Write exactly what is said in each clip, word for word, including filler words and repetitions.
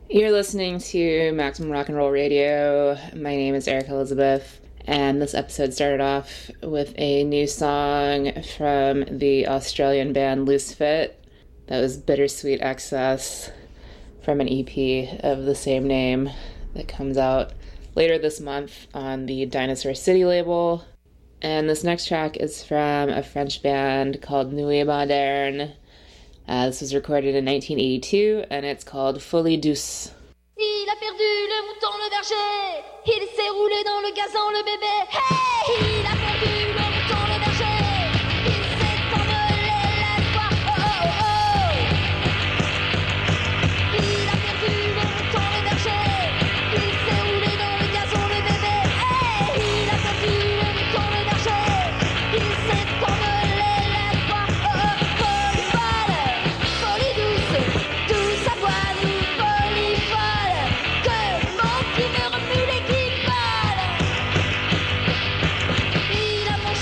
You're listening to Maximum Rock and Roll Radio. My name is Erica Elizabeth, and this episode started off with a new song from the Australian band Loose Fit. That was Bittersweet Excess from an E P of the same name that comes out later this month on the Dinosaur City label. And this next track is from a French band called Nuit Moderne. Uh, this was recorded in nineteen eighty-two, and it's called Folie Douce. Il a perdu le mouton, le berger. Il s'est roulé dans le gazon, le bébé. Hey! Il a perdu le mouton, le berger. Il s'est envolé l'espoir. Oh, oh, oh, oh. Il a perdu le mouton, le berger. Il s'est roulé dans le gazon, le bébé. Hey! Il a perdu le mouton, le berger. Il s'est envolé l'espoir. Oh, oh, folie folle, folie douce, douce avoine, folie folle. Que mon qui me remue les qui vole. Il a mangé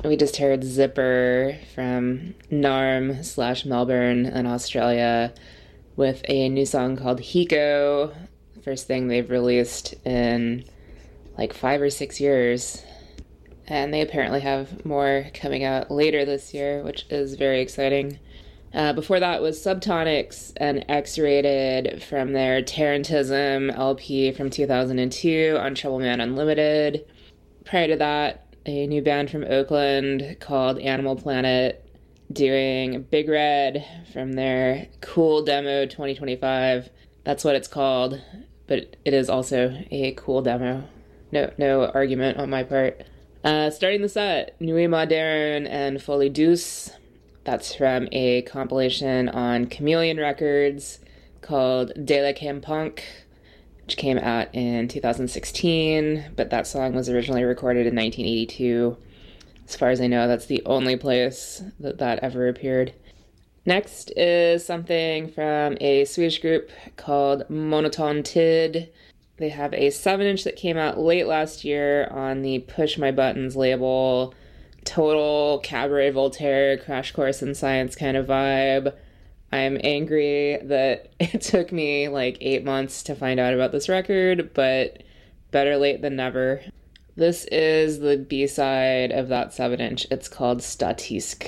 We just heard Zipper from Narm slash Melbourne in Australia with a new song called Hiko, first thing they've released in like five or six years. And they apparently have more coming out later this year, which is very exciting. Uh, before that was Subtonics and X-Rated from their Tarantism L P from two thousand two on Trouble Man Unlimited. Prior to that, a new band from Oakland called Animal Planet doing Big Red from their Cool Demo twenty twenty-five. That's what it's called, but it is also a cool demo. No, no argument on my part. Uh, starting the set, Nuit Moderne and Folie Douce. That's from a compilation on Chameleon Records called De la Campunk, which came out in two thousand sixteen, but that song was originally recorded in nineteen eighty-two. As far as I know, that's the only place that that ever appeared. Next is something from a Swedish group called Monoton Tid. They have a seven inch that came out late last year on the Push My Buttons label. Total Cabaret Voltaire, Crash Course in Science kind of vibe. I'm angry that it took me like eight months to find out about this record, but better late than never. This is the B-side of that seven inch. It's called Statisk.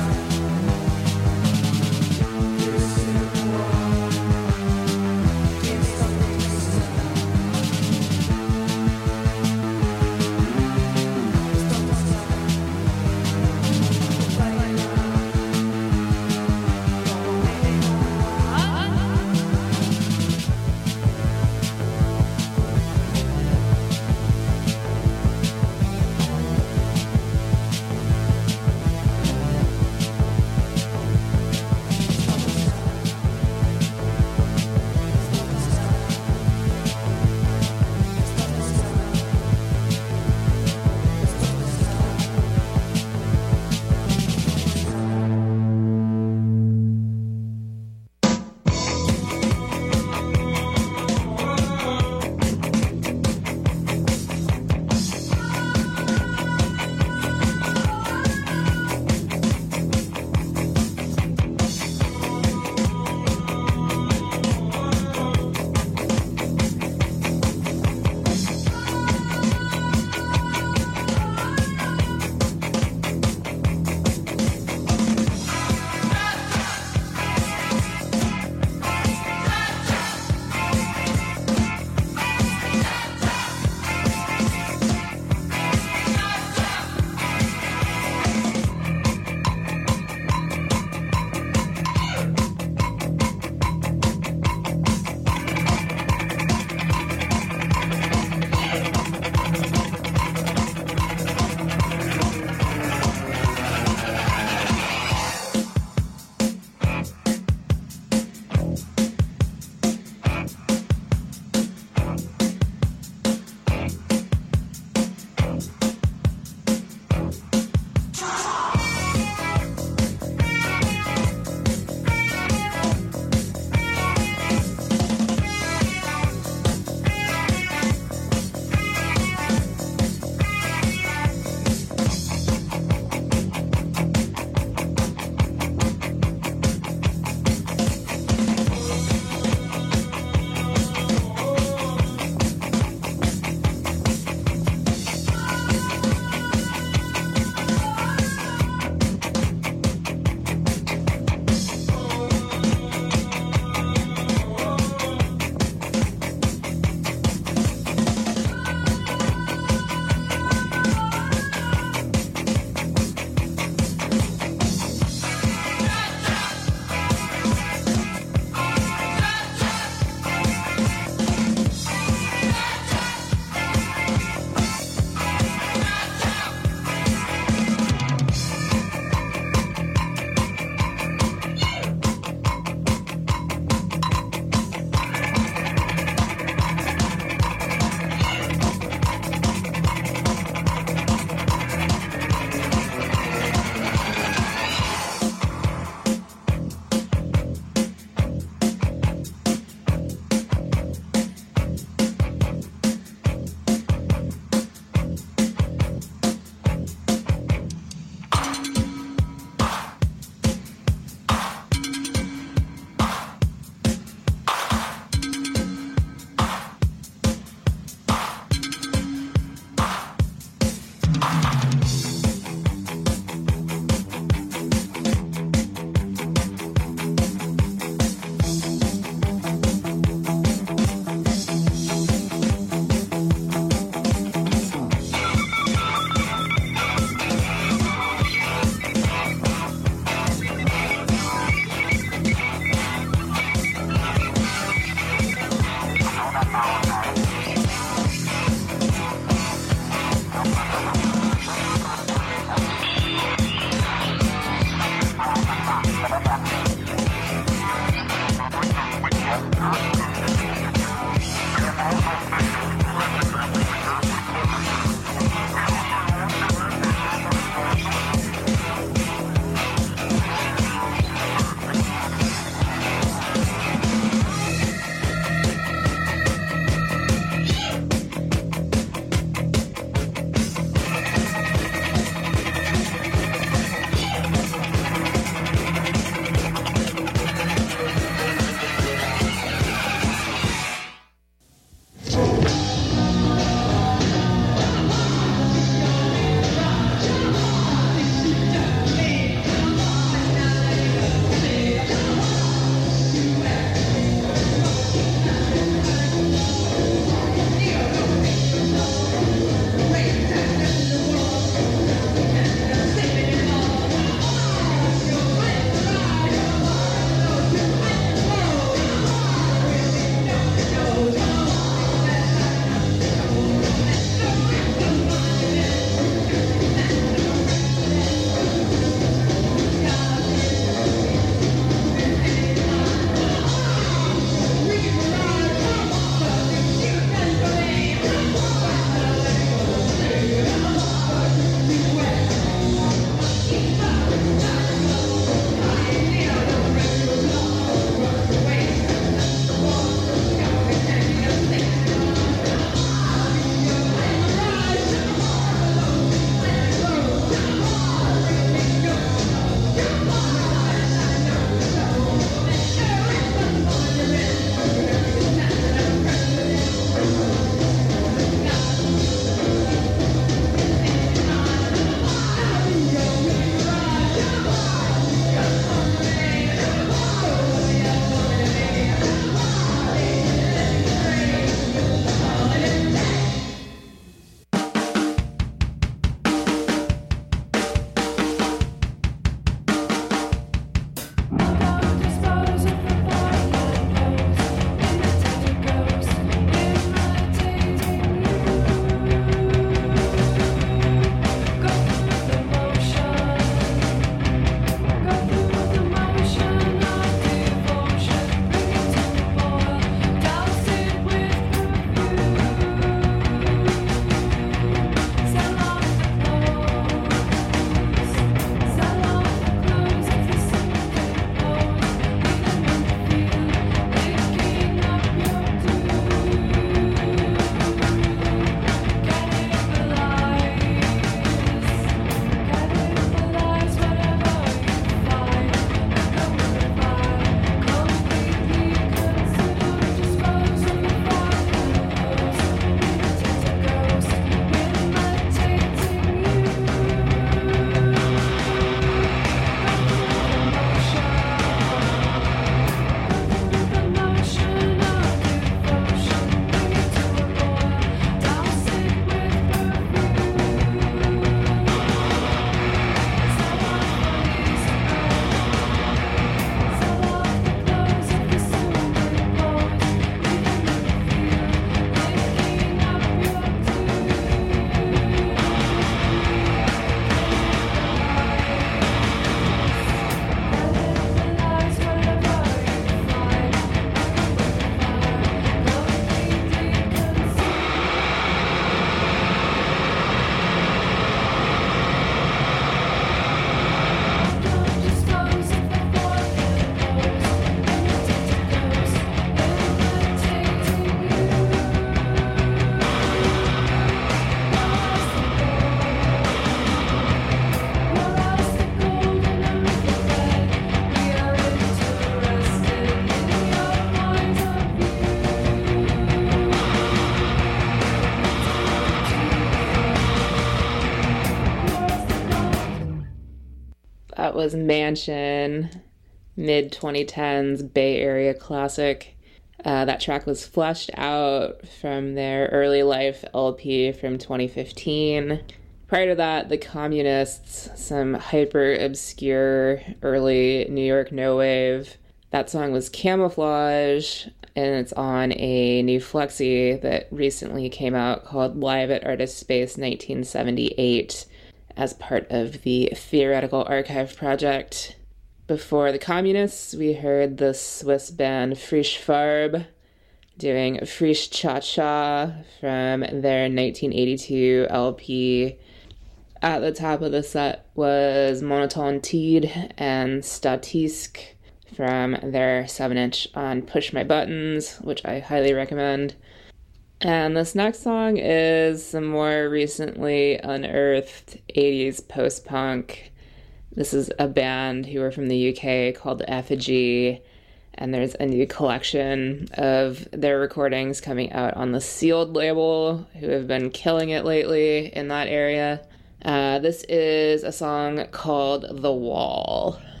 That was Mansion, mid twenty tens Bay Area classic. Uh, that track was fleshed out from their Early Life L P from twenty fifteen. Prior to that, The Communists, some hyper-obscure early New York no wave. That song was Camouflage, and it's on a new flexi that recently came out called Live at Artist Space nineteen seventy-eight as part of the Theoretical Archive project. Before The Communists, we heard the Swiss band Frisch Farbe doing Frisch Cha Cha from their nineteen eighty-two L P. At the top of the set was Monotone Tied and Statisque from their seven inch on Push My Buttons, which I highly recommend. And this next song is some more recently unearthed eighties post-punk. This is a band who are from the U K called Effigy, and there's a new collection of their recordings coming out on the Sealed label, who have been killing it lately in that area. Uh, this is a song called The Wall.